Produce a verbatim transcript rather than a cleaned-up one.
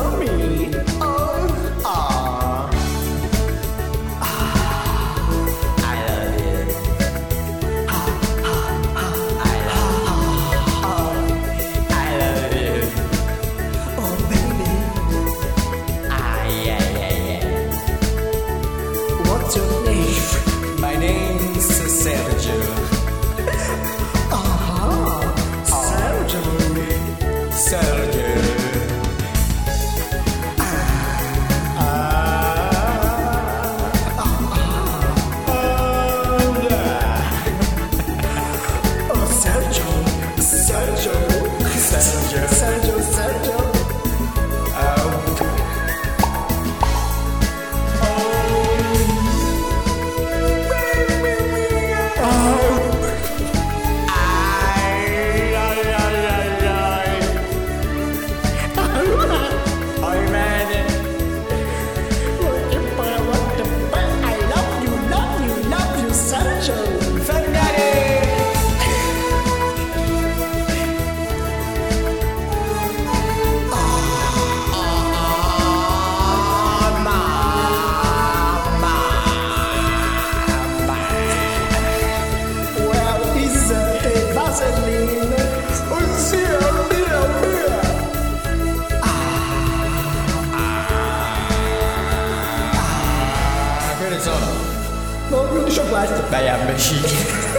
love me. Oh, ah. I love you. I love you. Oh, baby. Ah, yeah, yeah, yeah. What's your name? My name's Sergio. Uh-huh. Sergio. Sergio. Oh, Sergio. Sergio. Sergio. Sergio, Sergio. Che ne sono? Non riesco a guardare. Dai, ambeci.